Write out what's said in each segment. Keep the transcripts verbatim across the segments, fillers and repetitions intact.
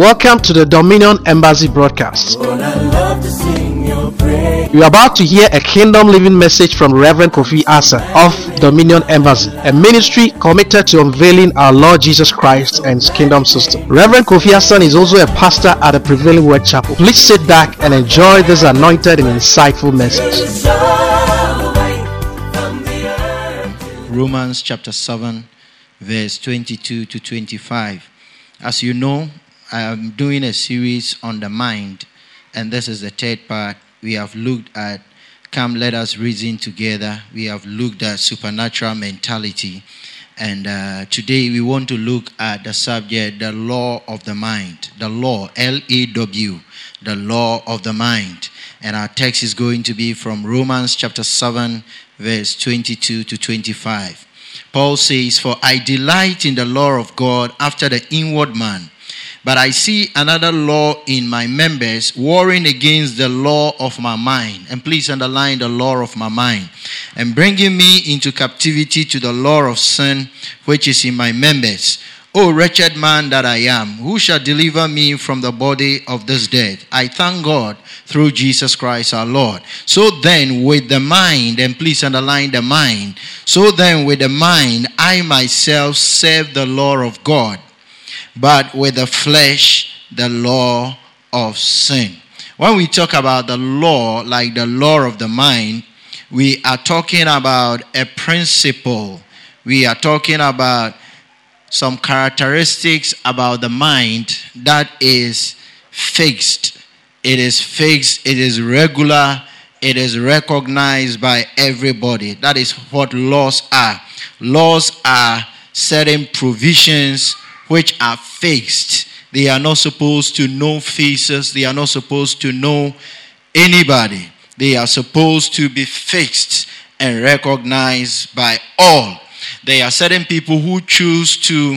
Welcome to the Dominion Embassy broadcast. Lord, I love to sing your praise. You are about to hear a kingdom living message from Reverend Kofi Asa of Dominion Embassy, a ministry committed to unveiling our Lord Jesus Christ and His kingdom system. Reverend Kofi Asa is also a pastor at the Prevailing Word Chapel. Please sit back and enjoy this anointed and insightful message. Romans chapter seven, verse twenty-two to twenty-five. As you know, I am doing a series on the mind, and this is the third part. We have looked at Come Let Us Reason Together. We have looked at supernatural mentality, and uh, today we want to look at the subject, the law of the mind. The law, L A W, the law of the mind. And our text is going to be from Romans chapter seven, verse twenty-two to twenty-five. Paul says, "For I delight in the law of God after the inward man. But I see another law in my members, warring against the law of my mind." And please underline the law of my mind. "And bringing me into captivity to the law of sin, which is in my members. O wretched man that I am, who shall deliver me from the body of this death? I thank God through Jesus Christ our Lord. So then with the mind," and please underline the mind. "So then with the mind, I myself serve the law of God, but with the flesh, the law of sin." When we talk about the law, like the law of the mind, we are talking about a principle. We are talking about some characteristics about the mind that is fixed. It is fixed, it is regular, it is recognized by everybody. That is what laws are. Laws are certain provisions which are fixed. They are not supposed to know faces. They are not supposed to know anybody. They are supposed to be fixed and recognized by all. There are certain people who choose to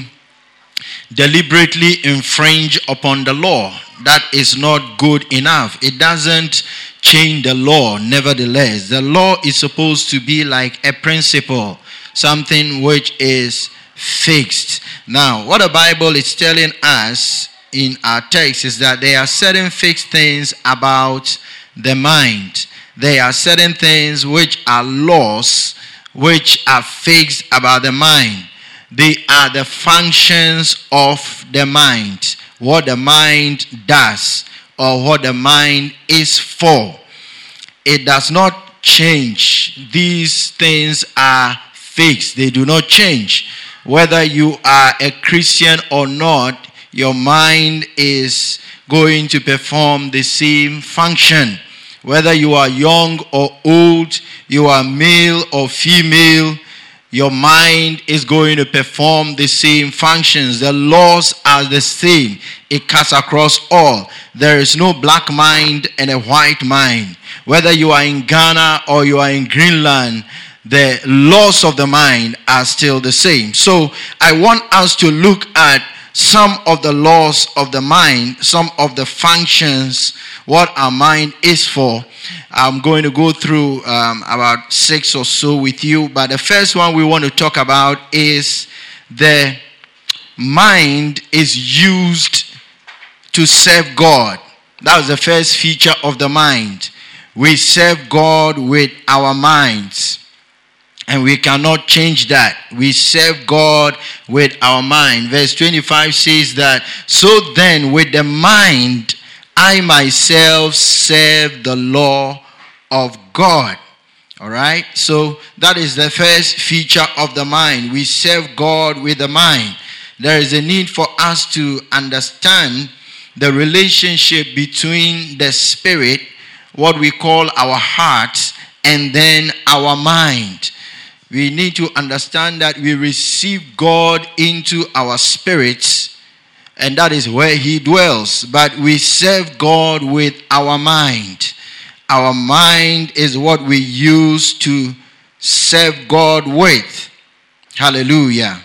deliberately infringe upon the law. That is not good enough. It doesn't change the law. Nevertheless, the law is supposed to be like a principle, something which is fixed. Now, what the Bible is telling us in our text is that there are certain fixed things about the mind. There are certain things which are laws which are fixed about the mind. They are the functions of the mind, what the mind does or what the mind is for. It does not change. These things are fixed. They do not change. Whether you are a Christian or not, your mind is going to perform the same function. Whether you are young or old, you are male or female, your mind is going to perform the same functions. The laws are the same. It cuts across all. There is no black mind and a white mind. Whether you are in Ghana or you are in Greenland, the laws of the mind are still the same. So I want us to look at some of the laws of the mind, some of the functions, what our mind is for. I'm going to go through um, about six or so with you. But the first one we want to talk about is the mind is used to serve God. That was the first feature of the mind. We serve God with our minds. And we cannot change that. We serve God with our mind. Verse twenty-five says that, "So then with the mind, I myself serve the law of God." All right. So that is the first feature of the mind. We serve God with the mind. There is a need for us to understand the relationship between the spirit, what we call our heart, and then our mind. We need to understand that we receive God into our spirits, and that is where He dwells. But we serve God with our mind. Our mind is what we use to serve God with. Hallelujah.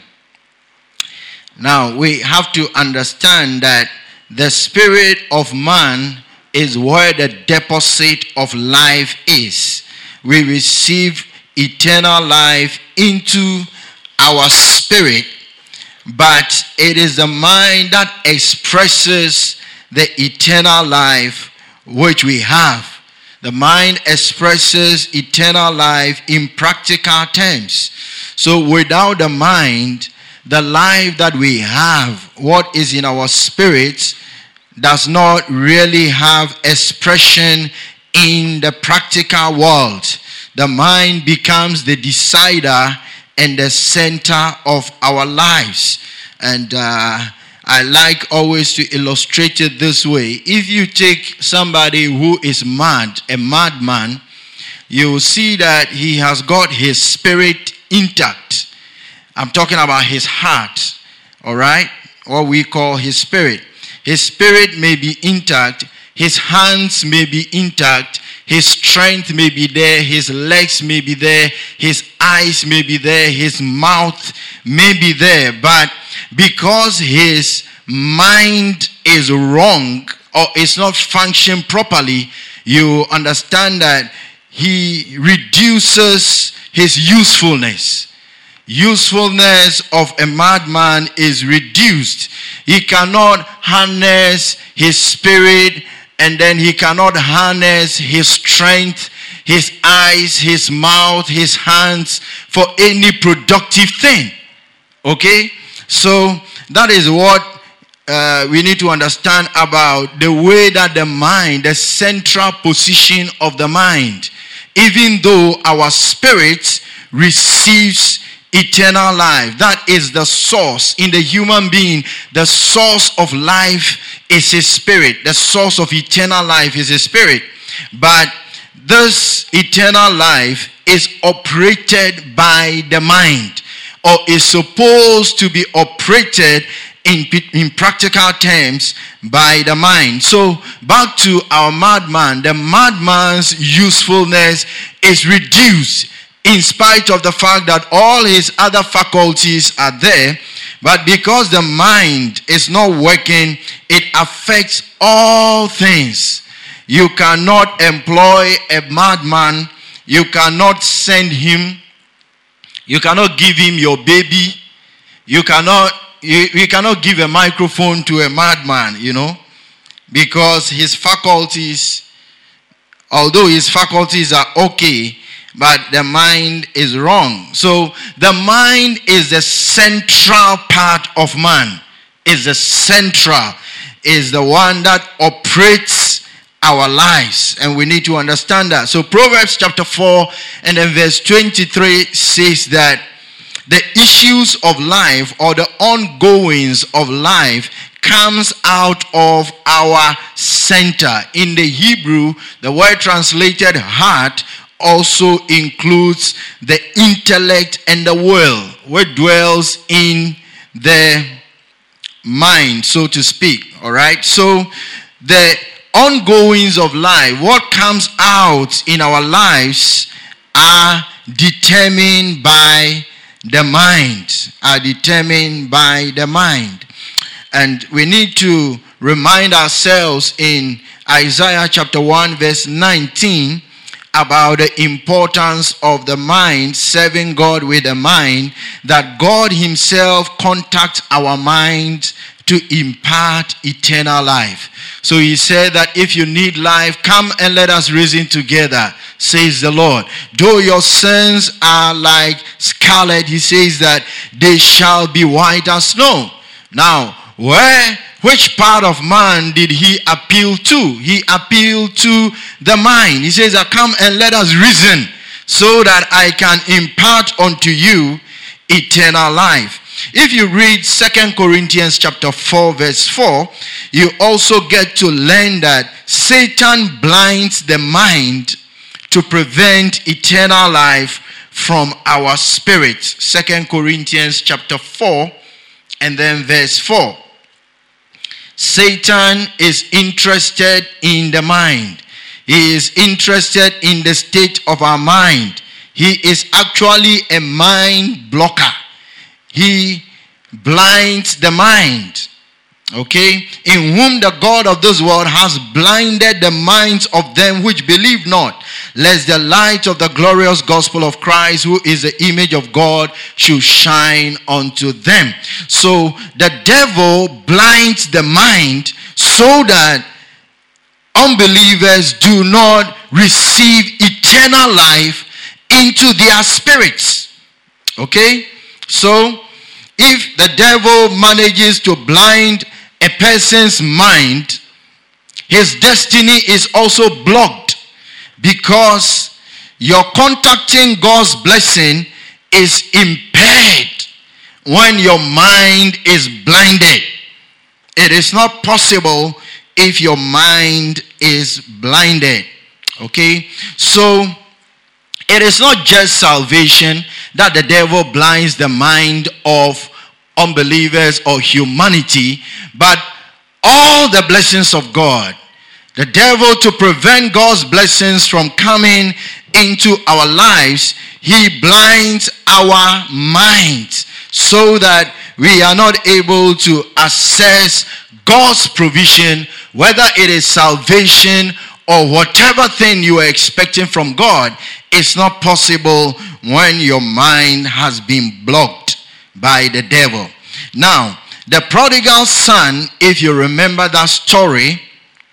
Now, we have to understand that the spirit of man is where the deposit of life is. We receive eternal life into our spirit but it is the mind that expresses the eternal life which we have. The mind expresses eternal life in practical terms. So without the mind, the life that we have, what is in our spirits, does not really have expression in the practical world. The mind becomes the decider and the center of our lives. And uh, I like always to illustrate it this way. If you take somebody who is mad, a madman, you will see that he has got his spirit intact. I'm talking about his heart, all right? What we call his spirit. His spirit may be intact. His hands may be intact. His strength may be there. His legs may be there. His eyes may be there. His mouth may be there. But because his mind is wrong or is not functioning properly, you understand that he reduces his usefulness. Usefulness of a madman is reduced. He cannot harness his spirit, and then he cannot harness his strength, his eyes, his mouth, his hands for any productive thing. Okay? So that is what uh, we need to understand about the way that the mind, the central position of the mind, even though our spirit receives eternal life. That is the source in the human being. The source of life is his spirit. The source of eternal life is his spirit. But this eternal life is operated by the mind, or is supposed to be operated in, in practical terms by the mind. So back to our madman. The madman's usefulness is reduced, in spite of the fact that all his other faculties are there. But because the mind is not working, it affects all things. You cannot employ a madman. You cannot send him. You cannot give him your baby. You cannot, you, you cannot give a microphone to a madman, you know, because his faculties, although his faculties are okay, but the mind is wrong. So the mind is the central part of man. Is the central, is the one that operates our lives. And we need to understand that. So Proverbs chapter four and then verse twenty-three says that the issues of life, or the ongoings of life, comes out of our center. In the Hebrew, the word translated heart also includes the intellect and the will, which dwells in the mind, so to speak. All right. So the ongoings of life, what comes out in our lives, are determined by the mind. Are determined by the mind, and we need to remind ourselves in Isaiah chapter one verse nineteen about the importance of the mind, serving God with the mind, that God himself contacts our mind to impart eternal life. So he said that if you need life, come and let us reason together, says the Lord. Though your sins are like scarlet, he says that they shall be white as snow. Now, where which part of man did he appeal to? He appealed to the mind. He says, come and let us reason, so that I can impart unto you eternal life. If you read Second Corinthians chapter four verse four, you also get to learn that Satan blinds the mind to prevent eternal life from our spirits. Second Corinthians chapter four and then verse four. Satan is interested in the mind. He is interested in the state of our mind. He is actually a mind blocker. He blinds the mind. Okay? In whom the God of this world has blinded the minds of them which believe not, lest the light of the glorious gospel of Christ, who is the image of God, should shine unto them. So the devil blinds the mind so that unbelievers do not receive eternal life into their spirits. Okay? So if the devil manages to blind a person's mind, his destiny is also blocked, because your contacting God's blessing is impaired when your mind is blinded. It is not possible if your mind is blinded. Okay? So it is not just salvation that the devil blinds the mind of unbelievers or humanity, but all the blessings of God. The devil, to prevent God's blessings from coming into our lives, he blinds our minds so that we are not able to access God's provision, whether it is salvation or whatever thing you are expecting from God. It's not possible when your mind has been blocked by the devil. Now, the prodigal son, if you remember that story,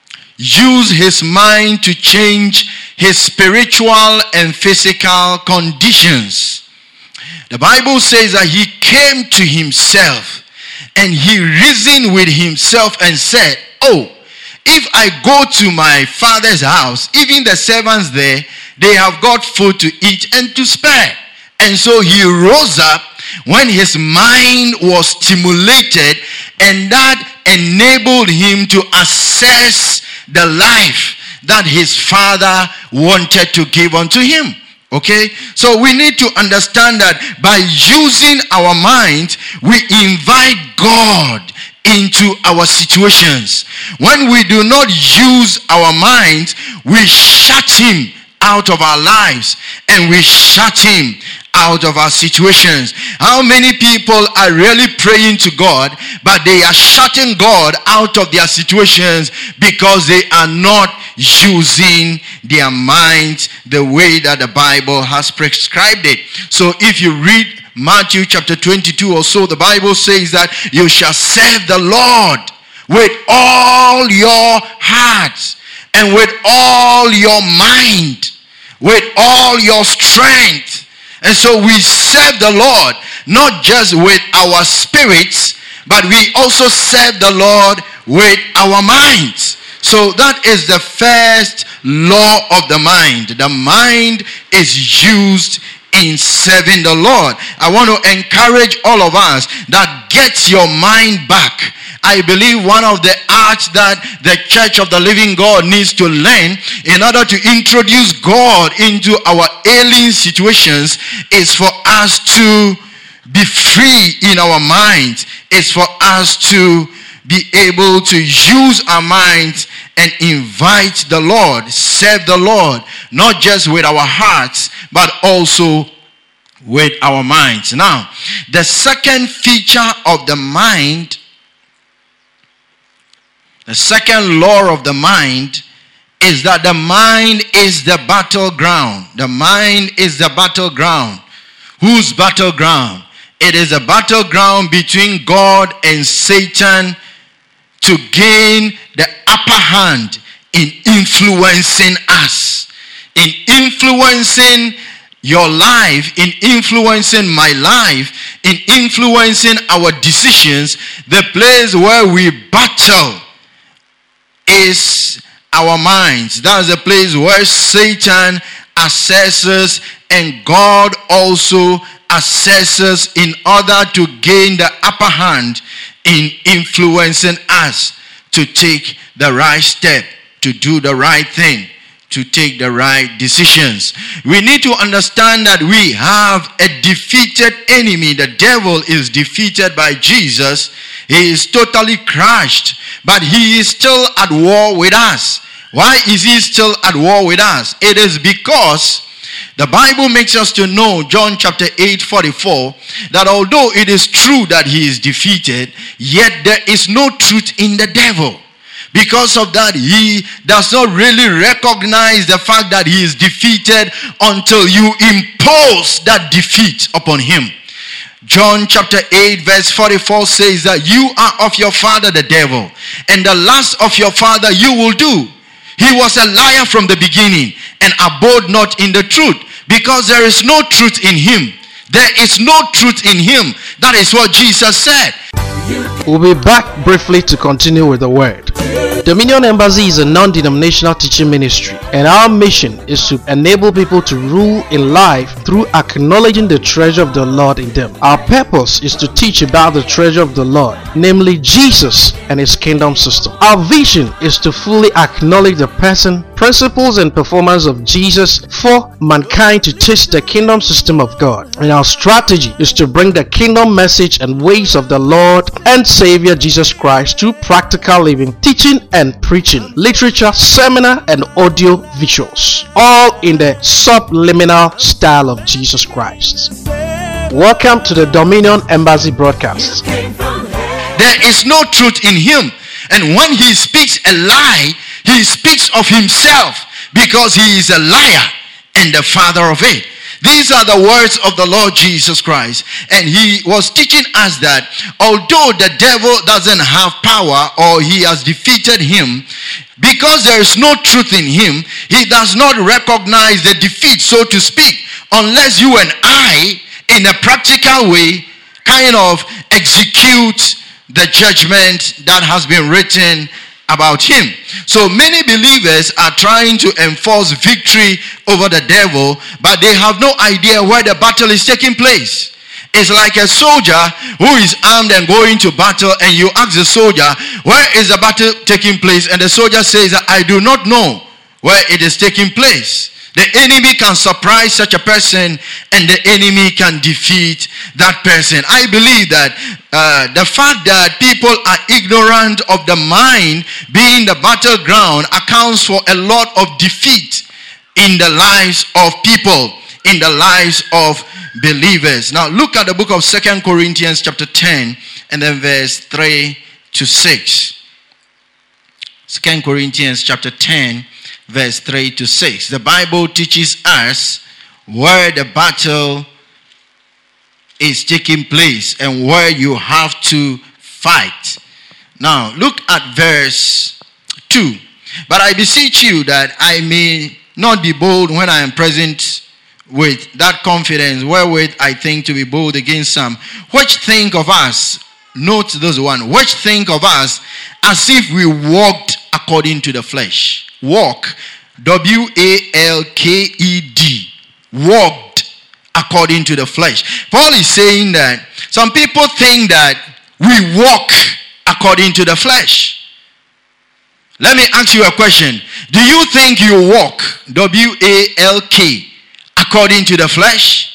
used his mind to change his spiritual and physical conditions. The Bible says that he came to himself and he reasoned with himself and said, oh, if I go to my father's house, even the servants there, they have got food to eat and to spare. And so he rose up when his mind was stimulated, and that enabled him to access the life that his father wanted to give unto him. Okay? So we need to understand that by using our mind, we invite God into our situations. When we do not use our minds, we shut him out of our lives, and we shut him out of our situations. How many people are really praying to God, but they are shutting God out of their situations because they are not using their minds the way that the Bible has prescribed it? So if you read Matthew chapter twenty-two or so, the Bible says that you shall serve the Lord with all your heart and with all your mind, with all your strength. And so we serve the Lord not just with our spirits, but we also serve the Lord with our minds. So that is the first law of the mind. The mind is used in serving the Lord. I want to encourage all of us that get your mind back. I believe one of the arts that the Church of the Living God needs to learn in order to introduce God into our ailing situations is for us to be free in our minds. It's for us to be able to use our minds and invite the Lord, serve the Lord, not just with our hearts, but also with our minds. Now, the second feature of the mind, the second law of the mind, is that the mind is the battleground. The mind is the battleground. Whose battleground? It is a battleground between God and Satan to gain the upper hand in influencing us, in influencing your life, in influencing my life, in influencing our decisions. The place where we battle is our minds. That's the place where Satan assesses and God also assesses in order to gain the upper hand in influencing us to take the right step, to do the right thing, to take the right decisions. We need to understand that we have a defeated enemy. The devil is defeated by Jesus. He is totally crushed, but he is still at war with us. Why is he still at war with us? It is because the Bible makes us to know, John chapter eight forty-four, that although it is true that he is defeated, yet there is no truth in the devil. Because of that, he does not really recognize the fact that he is defeated until you impose that defeat upon him. John chapter eight verse forty-four says that you are of your father the devil, and the lust of your father you will do. He was a liar from the beginning and abode not in the truth, because there is no truth in him. There is no truth in him. That is what Jesus said. We'll be back briefly to continue with the word. Dominion Embassy is a non-denominational teaching ministry, and our mission is to enable people to rule in life through acknowledging the treasure of the Lord in them. Our purpose is to teach about the treasure of the Lord, namely Jesus and his kingdom system. Our vision is to fully acknowledge the person, principles, and performance of Jesus for mankind to taste the kingdom system of God. And our strategy is to bring the kingdom message and ways of the Lord and Savior Jesus Christ to practical living, teaching and preaching, literature, seminar, and audio visuals, all in the subliminal style of Jesus Christ. Welcome to the Dominion Embassy broadcast. There is no truth in him, and when he speaks a lie, he speaks of himself, because he is a liar and the father of it. These are the words of the Lord Jesus Christ. And he was teaching us that although the devil doesn't have power, or he has defeated him, because there is no truth in him, he does not recognize the defeat, so to speak, unless you and I, in a practical way, kind of execute the judgment that has been written about him. So many believers are trying to enforce victory over the devil, but they have no idea where the battle is taking place. It's like a soldier who is armed and going to battle, and you ask the soldier, where is the battle taking place? And the soldier says, I do not know where it is taking place. The enemy can surprise such a person, and the enemy can defeat that person. I believe that uh, the fact that people are ignorant of the mind being the battleground accounts for a lot of defeat in the lives of people, in the lives of believers. Now look at the book of Second Corinthians chapter ten and then verse three to six. Second Corinthians chapter ten verse three to six. The Bible teaches us where the battle is taking place and where you have to fight. Now look at verse two. But I beseech you that I may not be bold when I am present with that confidence wherewith I think to be bold against some, which think of us, note this one, which think of us as if we walked according to the flesh. Walk, W A L K E D, walked according to the flesh. Paul is saying that some people think that we walk according to the flesh. Let me ask you a question. Do you think you walk, W A L K, according to the flesh?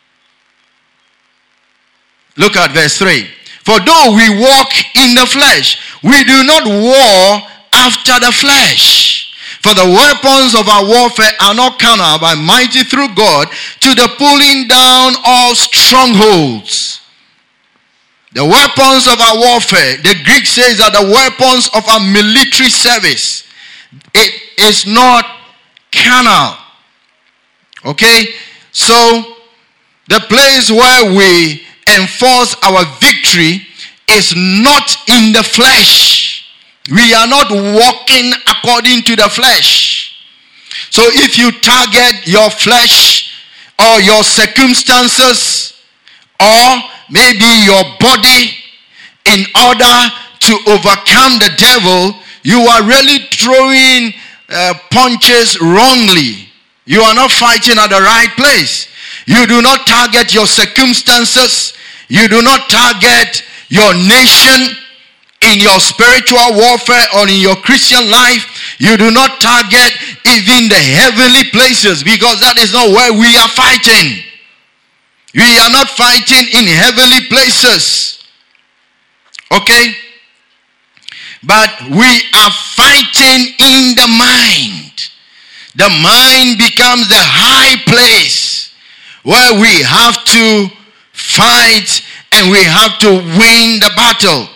Look at verse three. For though we walk in the flesh, we do not war after the flesh. For the weapons of our warfare are not carnal, but mighty through God to the pulling down of strongholds. The weapons of our warfare, the Greek says that the weapons of our military service, it is not carnal. Okay? So, the place where we enforce our victory is not in the flesh. We are not walking according to the flesh. So if you target your flesh or your circumstances or maybe your body in order to overcome the devil, you are really throwing uh, punches wrongly. You are not fighting at the right place. You do not target your circumstances. You do not target your nation in your spiritual warfare or in your Christian life. You do not target even the heavenly places, because that is not where we are fighting. We are not fighting in heavenly places. Okay? But we are fighting in the mind. The mind becomes the high place where we have to fight and we have to win the battle.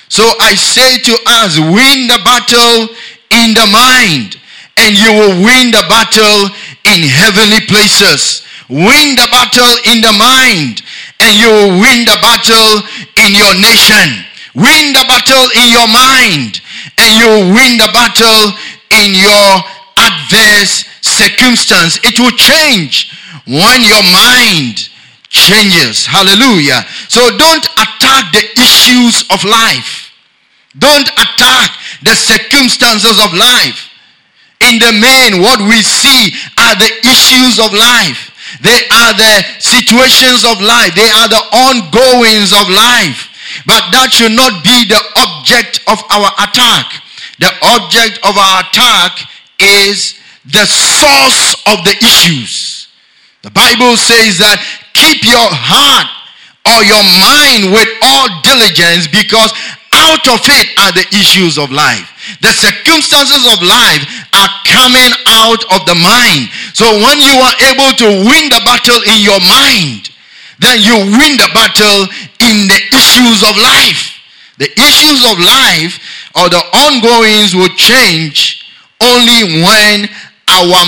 So I say to us, win the battle in the mind, and you will win the battle in heavenly places. Win the battle in the mind, and you will win the battle in your nation. Win the battle in your mind, and you will win the battle in your adverse circumstance. It will change when your mind changes. Hallelujah. So don't attack the issues of life. Don't attack the circumstances of life. In the main, what we see are the issues of life. They are the situations of life. They are the ongoings of life. But that should not be the object of our attack. The object of our attack is the source of the issues. The Bible says that keep your heart or your mind with all diligence, because out of it are the issues of life. The circumstances of life are coming out of the mind. So when you are able to win the battle in your mind, then you win the battle in the issues of life. The issues of life or the ongoings will change only when our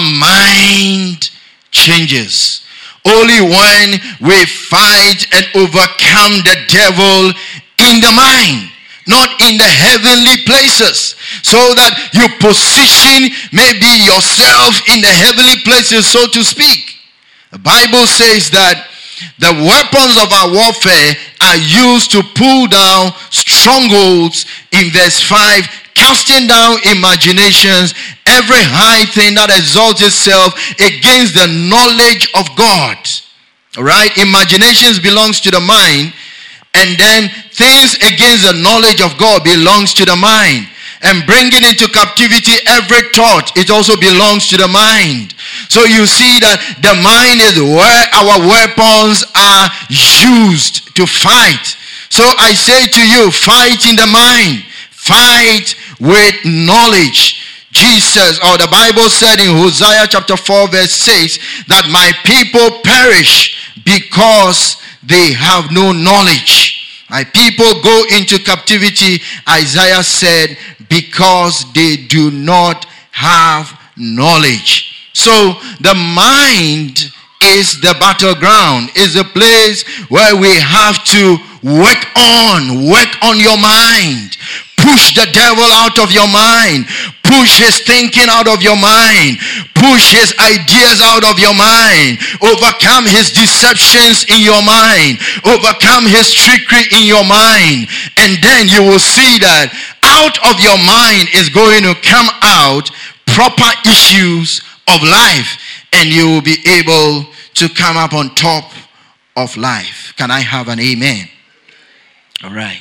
mind changes. Only when we fight and overcome the devil in the mind, not in the heavenly places. So that you position maybe yourself in the heavenly places, so to speak. The Bible says that the weapons of our warfare are used to pull down strongholds in verse five, casting down imaginations, every high thing that exalts itself against the knowledge of God. Alright, imaginations belongs to the mind, and then things against the knowledge of God belongs to the mind. And bringing into captivity every thought, it also belongs to the mind. So you see that the mind is where our weapons are used to fight. So I say to you, fight in the mind. Fight with knowledge. Jesus, or the Bible said in Hosea chapter four verse six, that my people perish because they have no knowledge. My people go into captivity, Isaiah said, because they do not have knowledge. So the mind is the battleground, is a place where we have to work on, work on your mind. Push the devil out of your mind. Push his thinking out of your mind. Push his ideas out of your mind. Overcome his deceptions in your mind. Overcome his trickery in your mind. And then you will see that out of your mind is going to come out proper issues of life. And you will be able to come up on top of life. Can I have an amen? All right.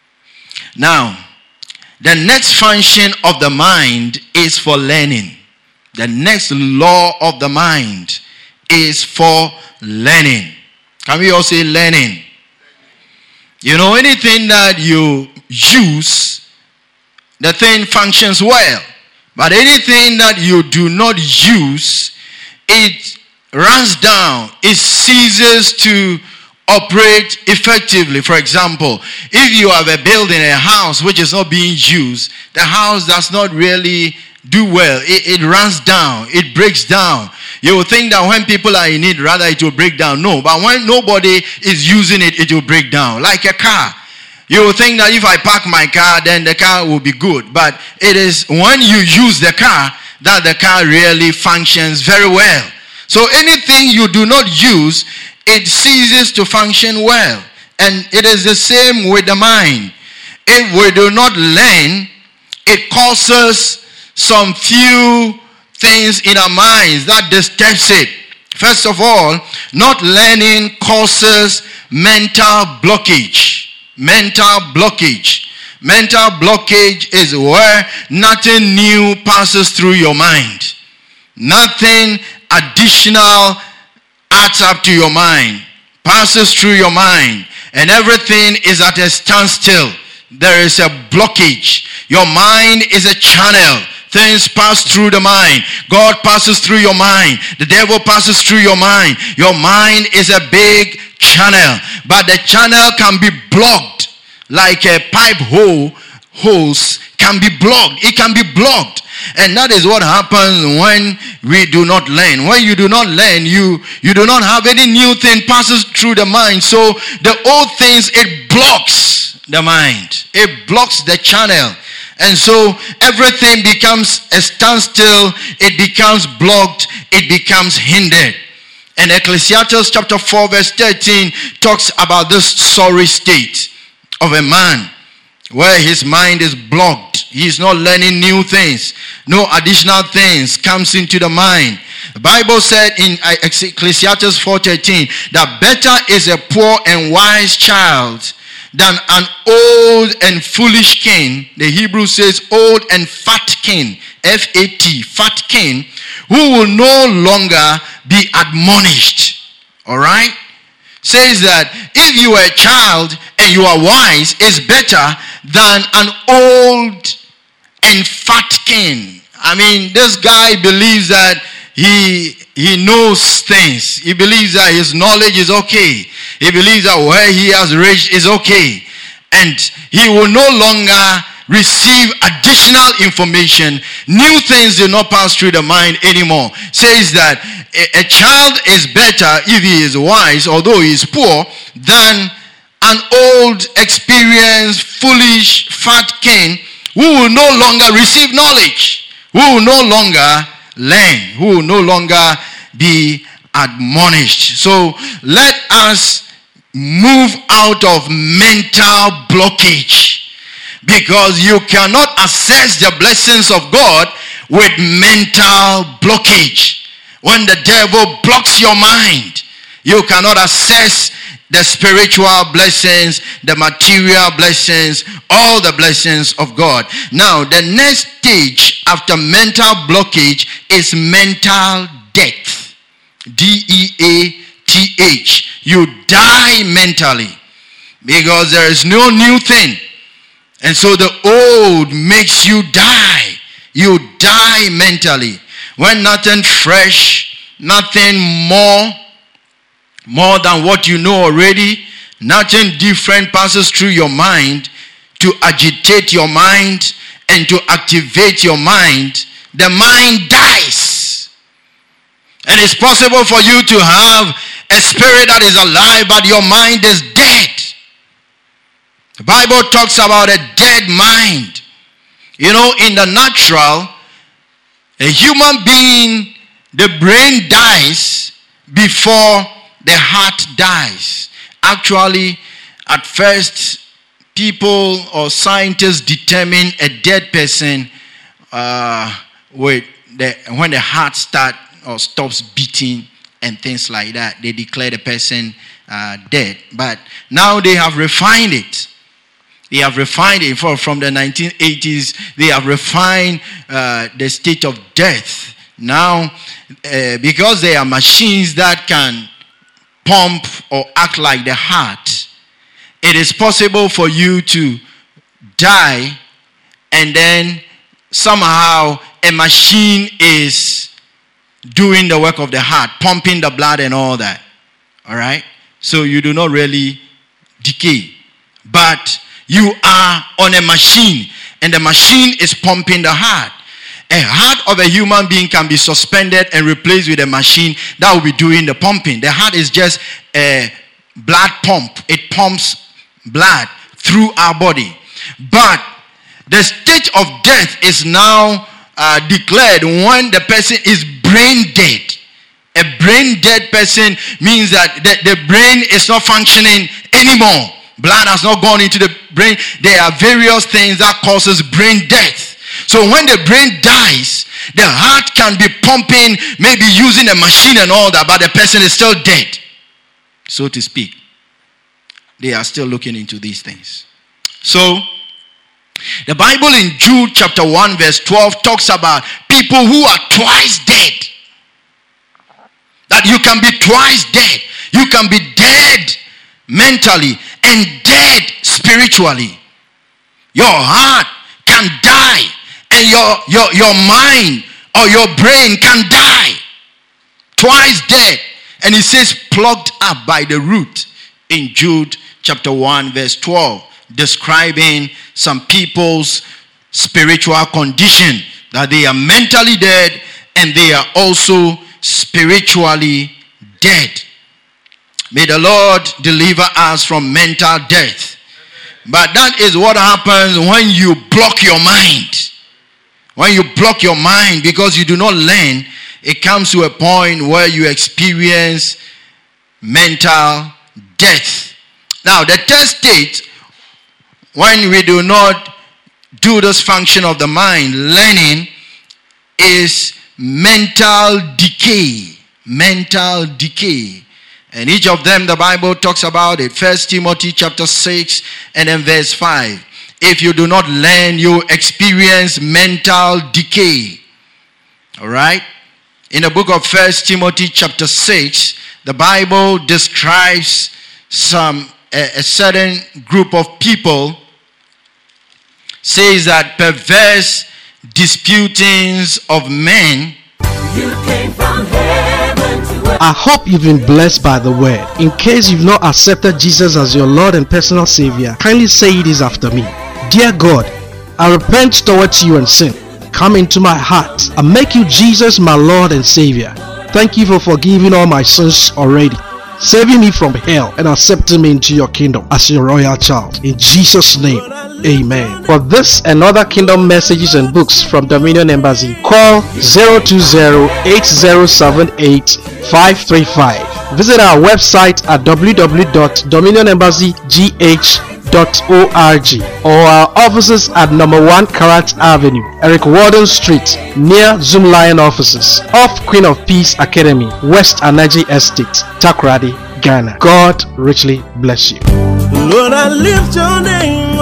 Now, the next function of the mind is for learning. The next law of the mind is for learning. Can we all say learning? You know, anything that you use, the thing functions well. But anything that you do not use, it runs down. It ceases to operate effectively. For example, if you have a building, a house which is not being used, the house does not really do well. It, it runs down. It breaks down. You will think that when people are in it, rather it will break down. No, but when nobody is using it, it will break down. Like a car. You will think that if I park my car, then the car will be good. But it is when you use the car that the car really functions very well. So anything you do not use, it ceases to function well. And it is the same with the mind. If we do not learn, it causes some few things in our minds that disturbs it. First of all, not learning causes mental blockage. Mental blockage. Mental blockage is where nothing new passes through your mind. Nothing additional adds up to your mind, passes through your mind, and everything is at a standstill. There is a blockage. Your mind is a channel. Things pass through the mind. God passes through your mind. The devil passes through your mind. Your mind is a big channel, but the channel can be blocked like a pipe hole, holes can be blocked. It can be blocked. And that is what happens when we do not learn. When you do not learn, you, you do not have any new thing passes through the mind. So the old things, it blocks the mind. It blocks the channel. And so everything becomes a standstill. It becomes blocked. It becomes hindered. And Ecclesiastes chapter four verse thirteen talks about this sorry state of a man where his mind is blocked. He is not learning new things. No additional things comes into the mind. The Bible said in Ecclesiastes four thirteen that better is a poor and wise child than an old and foolish king. The Hebrew says old and fat king, F A T, fat king, who will no longer be admonished. All right? Says that if you are a child and you are wise, it's better than an old and fat king. I mean, this guy believes that he he knows things. He believes that his knowledge is okay. He believes that where he has reached is okay. And he will no longer receive additional information. New things do not pass through the mind anymore. Says that a, a child is better if he is wise, although he is poor, than an old, experienced, foolish, fat king who will no longer receive knowledge, who will no longer learn, who will no longer be admonished. So let us move out of mental blockage, because you cannot access the blessings of God with mental blockage. When the devil blocks your mind, you cannot access the spiritual blessings, the material blessings, all the blessings of God. Now, the next stage after mental blockage is mental death. D E A T H. You die mentally because there is no new thing. And so the old makes you die. You die mentally. When nothing fresh, nothing more, more than what you know already, nothing different passes through your mind to agitate your mind and to activate your mind, the mind dies. And it's possible for you to have a spirit that is alive, but your mind is dead. The Bible talks about a dead mind. You know, in the natural, a human being, the brain dies before the heart dies. Actually, at first, people or scientists determine a dead person uh, with the, when the heart starts or stops beating and things like that. They declare the person uh, dead. But now they have refined it. They have refined it. For, from the nineteen eighties, they have refined uh, the state of death. Now, uh, because they are machines that can pump or act like the heart, it is possible for you to die and then somehow a machine is doing the work of the heart, pumping the blood and all that. All right? So you do not really decay. But you are on a machine, and the machine is pumping the heart. A heart of a human being can be suspended and replaced with a machine that will be doing the pumping. The heart is just a blood pump. It pumps blood through our body. But the state of death is now uh, declared when the person is brain dead. A brain dead person means that the, the brain is not functioning anymore. Blood has not gone into the brain. There are various things that causes brain death. So when the brain dies, the heart can be pumping, maybe using a machine and all that, but the person is still dead, so to speak. They are still looking into these things. So the Bible in Jude chapter one verse twelve talks about people who are twice dead. That you can be twice dead. You can be dead mentally and dead spiritually. Your heart can die, and your, your, your mind or your brain can die. Twice dead. And it says plucked up by the root in Jude chapter one verse twelve. describing some people's spiritual condition, that they are mentally dead and they are also spiritually dead. May the Lord deliver us from mental death. But that is what happens when you block your mind. When you block your mind because you do not learn, it comes to a point where you experience mental death. Now, the third state, when we do not do this function of the mind, learning, is mental decay. Mental decay. And each of them, the Bible talks about it. First Timothy chapter six and then verse five. If you do not learn, you experience mental decay. All right? In the book of First Timothy chapter six, the Bible describes some a, a certain group of people, says that perverse disputings of men. You came from heaven to earth. I hope you've been blessed by the word. In case you've not accepted Jesus as your Lord and personal Savior, kindly say this after me. Dear God, I repent towards you and sin. Come into my heart and make you Jesus my Lord and Savior. Thank you for forgiving all my sins already, saving me from hell and accepting me into your kingdom as your royal child. In Jesus' name, amen. For this and other kingdom messages and books from Dominion Embassy, call zero two zero, eight zero seven eight, five three five. Visit our website at w w w dot dominion embassy g h dot org or our offices at number one Karat Avenue, Eric Warden Street, near Zoom Lion offices, off Queen of Peace Academy, West Anaji Estate, Takoradi, Ghana. God richly bless you. Lord, I lift your name.